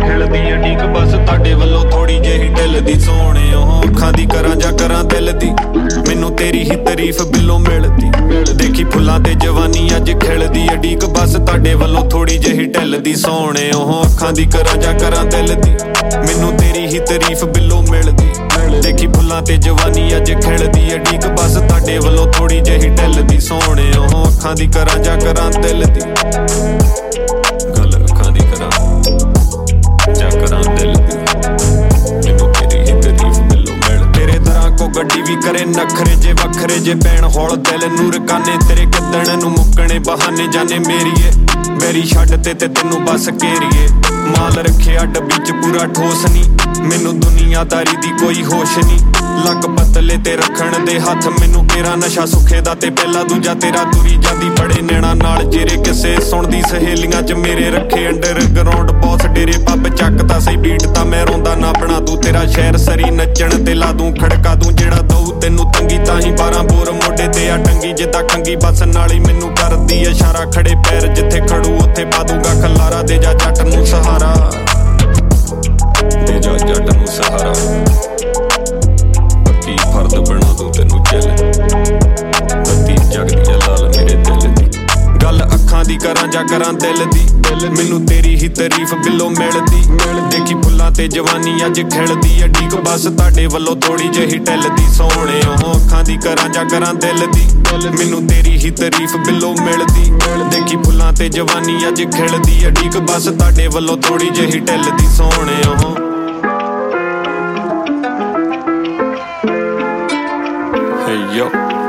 ਖਿਲਦੀ ਅਡੀਕ ਬਸ ਤੁਹਾਡੇ ਵੱਲੋਂ ਥੋੜੀ ਜਿਹੀ ਢਿੱਲਦੀ ਸੋਹਣੇ ਉਹ ਅੱਖਾਂ ਦੀ ਕਰਾਂ ਜਾਂ ਕਰਾਂ ਦਿਲ ਦੀ ਮੈਨੂੰ ਤੇਰੀ ਹੀ ਤਾਰੀਫ ਬਿੱਲੋਂ ਮਿਲਦੀ ਦੇਖੀ ਫੁੱਲਾਂ ਤੇ ਜਵਾਨੀ ਅੱਜ ਖਿਲਦੀ ਅਡੀਕ ਬਸ ਤੁਹਾਡੇ ਵੱਲੋਂ ਥੋੜੀ ਜਿਹੀ ਢਿੱਲਦੀ ਸੋਹਣੇ ਉਹ ਅੱਖਾਂ ਦੀ ਕਰਾਂ ਜਾਂ ਕਰਾਂ ਦਿਲ ਦੀ ਮੈਨੂੰ ਤੇਰੀ ਹੀ ਤਾਰੀਫ ਬਿੱਲੋਂ ਮਿਲਦੀ ਦੇਖੀ ਫੁੱਲਾਂ ਤੇ ਜਵਾਨੀ ਅੱਜ ਖਿਲਦੀ ਅਡੀਕ ਬਸ ਤੁਹਾਡੇ ਵੱਲੋਂ ਥੋੜੀ ਜਿਹੀ ਢਿੱਲਦੀ ਸੋਹਣੇ ਉਹ ਅੱਖਾਂ ਦੀ ਕਰਾਂ ਜਾਂ ਕਰਾਂ ਦਿਲ ਦੀ ਗੱਲ ਅੱਖਾਂ ਦੀ ਕਰਾਂ ਜਾਂ ਕਰਾਂ ਦਿਲ ਦੀ ਮੈਨੂੰ ਤੇਰੀ ਹੀ ਤਾਰੀਫ ਬਿੱਲੋਂ ਮਿਲ ਤੇਰੇ ਤਰ੍ਹਾਂ ਕੋ ਗੱਡੀ ਵੀ ਕਰੇ ਨਖਰੇ ਜੇ ਵੱਖਰੇ ਜੇ ਪੈਣ ਹੌਲ ਦਿਲ ਨੂੰ ਰਕਾਨੇ ਤੇਰੇ ਕਿੱਦਣ ਨੂੰ ਮੁੱਕਣੇ ਬਹਾਨੇ ਜਾਣੇ ਮੇਰੀਏ ਮੇਰੀ ਛੱਡ ਤੇ ਤੈਨੂੰ ਬਸ ਘੇਰੀਏ ਮਾਲ ਰੱਖਿਆ ਡੱਬੀ ਚ ਪੂਰਾ ਠੋਸ ਨੀ ਮੈਨੂੰ ਦੁਨੀਆਦਾਰੀ ਦੀ ਕੋਈ ਹੋਸ਼ ਨੀ ਲੱਕ ਪਤਲੇ ਤੇ ਰੱਖਣ ਦੇ ਹੱਥ ਮੈਨੂੰ ਤੇਰਾ ਨਸ਼ਾ ਸੁੱਖੇ ਦਾ ਤੇ ਪਹਿਲਾ ਦੂਜਾ ਤੇਰਾ ਤੁਰੀ ਜਾਂਦੀ ਬੜੇ ਨੈਣਾ ਨਾਲ ਜਿਹੜੇ ਕਿਸੇ ਸੁਣਦੀ ਸਹੇਲੀਆਂ ਚ ਮੇਰੇ ਰੱਖੇ ਅੰਡਰਗਰਾਉਂਡ ਬੌਸ ਡੇਰੇ ਪੱਬ ਚੱਕਦਾ ਸਹੀ ਬੀਟ ਤਾਂ ਮੈਂ ਰੋਂਦਾ ਨਾ ਬਣਾ ਦੂੰ ਤੇਰਾ ਸ਼ਹਿਰ ਸਰੀ ਨੱਚਣ ਤੇ ਲਾ ਦੂੰ ਖੜਕਾ ਦੂੰ ਜਿਹੜਾ ਦਊ ਤੈਨੂੰ ਤੰਗੀ ਤਾਂ ਹੀ 12 ਬੋਰ ਮੋਢੇ ਤੇ ਆ ਟੰਗੀ ਜਿੱਦਾਂ ਕੰਗੀ ਬਸ ਨਾਲ ਹੀ ਮੈਨੂੰ ਕਰਦੀ ਇਸ਼ਾਰਾ ਖੜੇ ਪੈਰ ਜਿੱਥੇ ਖੜੂ ਉੱਥੇ ਪਾ ਦੂੰਗਾ ਖਲਾਰਾ ਦੇ ਜਾ ਜੱਟ ਨੂੰ ਸਹਾਰਾ ਦੇ ਜਾ ਜੱਟ ਨੂੰ ਸਹਾਰਾ ਪੱਕੀ ਫਰਦ ਬਣਾ ਦੂੰ ਤੈਨੂੰ ਚੱਲ ਬੱਤੀ ਜਗਦੀ ਆ ਲਾਲ ਮੇਰੇ ਦਿਲ ਦੀ ਗੱਲ ਅੱਖਾਂ ਦੀ ਕਰਾਂ ਜਾਂ ਕਰਾਂ ਦਿਲ ਦੀ ਮੈਨੂੰ ਤੇਰੀ ਹੀ ਤਾਰੀਫ ਬਿੱਲੋਂ ਮਿਲਦੀ ਦੇਖੀ ਫੁੱਲਾਂ ਤੇ ਜਵਾਨੀ ਅੱਜ ਖਿਲਦੀ ਅਡੀਕ ਬਸ ਤੁਹਾਡੇ ਵੱਲੋਂ ਥੋੜੀ ਜਿਹੀ ਢਿੱਲਦੀ ਸੋਹਣੇ ਉਹ ਅੱਖਾਂ ਦੀ ਕਰਾਂ ਜਾਂ ਕਰਾਂ ਦਿਲ ਦੀ ਮੈਨੂੰ ਤੇਰੀ ਹੀ ਤਾਰੀਫ ਬਿੱਲੋਂ ਮਿਲਦੀ ਦੇਖੀ ਫੁੱਲਾਂ ਤੇ ਜਵਾਨੀ ਅੱਜ ਖਿਲਦੀ ਅਡੀਕ ਬਸ ਤੁਹਾਡੇ ਵੱਲੋਂ ਥੋੜੀ ਜਿਹੀ ਢਿੱਲਦੀ ਸੋਹਣੇ ਉਹ Hey yo